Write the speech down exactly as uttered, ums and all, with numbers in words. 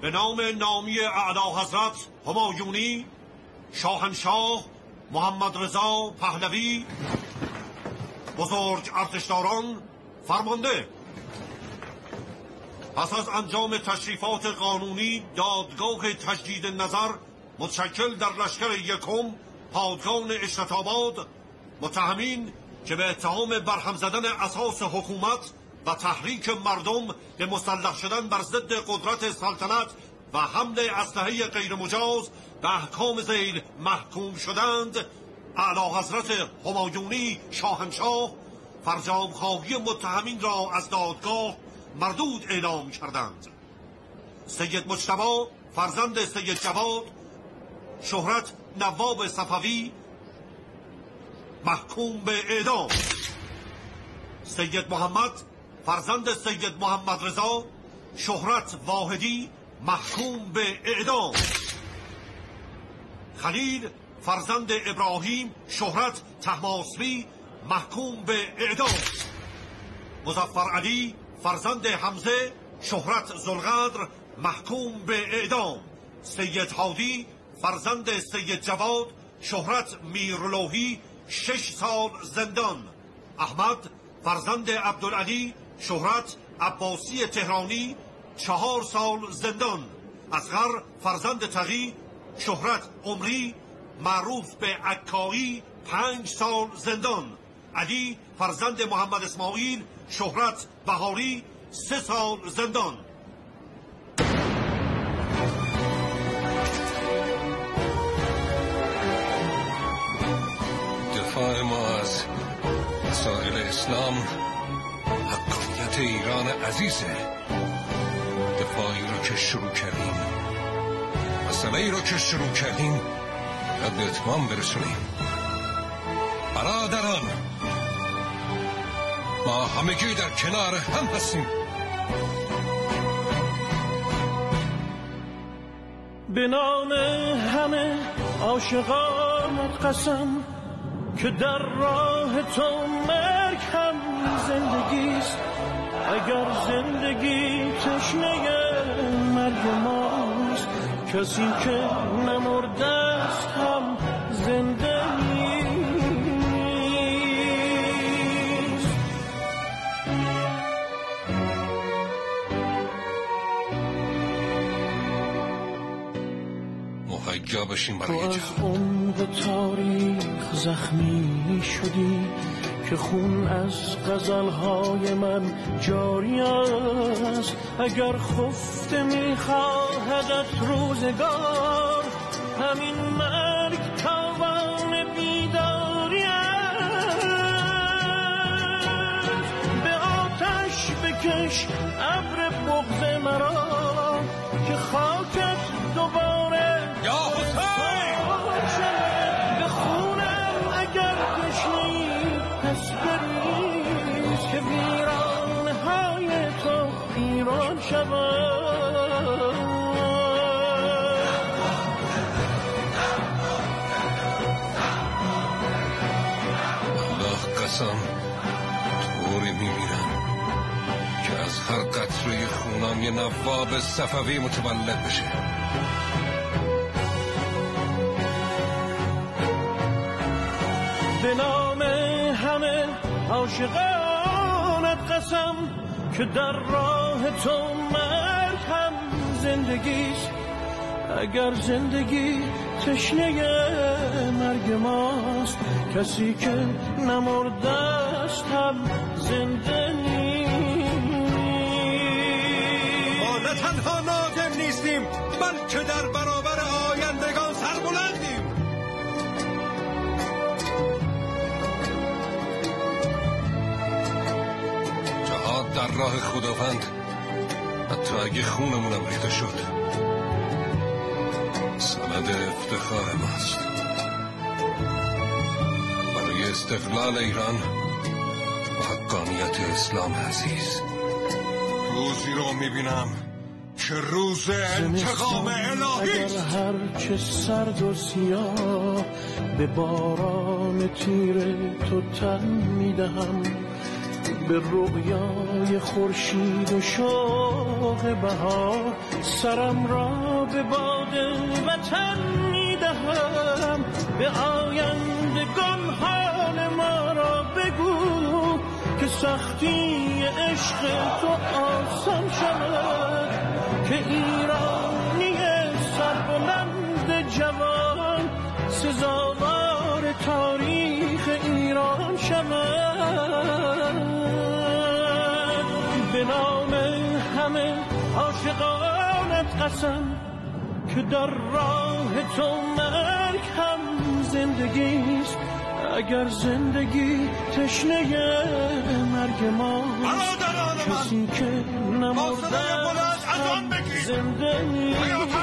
به نام نامی اعلی حضرت همایونی شاهنشاه محمد رضا پهلوی بزرگ ارتشداران فرمانده. پس از انجام تشریفات قانونی دادگاه تجدید نظر متشکل در لشکر یکم پادگان اشرت‌آباد متهمین که به اتهام برهم زدن اساس حکومت و تحریک مردم به مسلح شدن بر ضد قدرت سلطنت و حمل اسلحه غیر مجاز به احکام ذیل محکوم شدند، اعلی حضرت همایونی شاهنشاه فرجام خواهی متهمین را از دادگاه مردود اعلام کردند. سید مجتبی فرزند سید جواد شهرت نواب صفوی محکوم به اعدام. سید محمد فرزند سید محمد رضا شهرت واحدی محکوم به اعدام. خلیل فرزند ابراهیم شهرت طهماسبی محکوم به اعدام. مظفر علی فرزند حمزه شهرت ذوالقدر محکوم به اعدام. سید هادی فرزند سید جواد شهرت میرلوحی شش سال زندان. احمد فرزند عبدالعلی شهرت عباسی تهرانی چهار سال زندان. اصغر فرزند تقی شهرت عمری معروف به عکایی پنج سال زندان. علی فرزند محمد اسماعیل شهرت بهاری سه سال زندان. دفاع ما از مسائل اسلام حقانیت ایران عزیزه. دفاعی رو که شروع کردیم، مسئله ای رو که شروع کردیم باید به اتمام برسونیم. برادران، ما همگی در کنار هم هستیم. به نام همه عاشقانت قسم که در راه تو مرگ هم زندگیست. اگر زندگی تشنه مرگ ماست، کسی که نمرده است هم زنده نیست. مهیا بشیم برای جهاد. تو از عمق تاریخ زخمی شدی که خون از غزلهای من جاری است. اگر خفته میخواهدت روزگار، همین مرگ تاوان بیداری است. به آتش بکش ابر بغض مرا که خاکت دوباره یا حسین به خونم. اگر تشنه‌ای پس بریز که ویرانهای تو ایران شود. الله قسم طوری میبینم که از هر قطره خونم یه نواب صفوی متولد بشه. به نام همه عاشقانت قسم که در راه تو مرگ هم زندگیست. اگر زندگی تشنه مرگ ماست، کسی که نمرده است هم زنده نیست. ما نه تنها نادم نیستیم، بلکه در برابر آیندگان سربلندیم. جهاد در راه خداوند، حتی اگه خونمونم ریخته شد، سند افتخار ماست. برای استقلال ایران و حقانیت اسلام عزیز روزی رو میبینم که روز انتقام الهی است. اگر هر چه سرد و سیاه به باران تیر تو تن میدهم، به رویای خورشید و شاه باغ بهار سرم را به باد وطن میدهم به آیندگان حال ما را بگو که سختی عشق تو آسان شود که ایرانی سربلند جوان سزاوار تاریخ ایران شود به نام همه عاشقانت قسم که در راه تو مرگ هم زندگیست اگر زندگی تشنه مرگ ما کسی که نمرده زنده نیست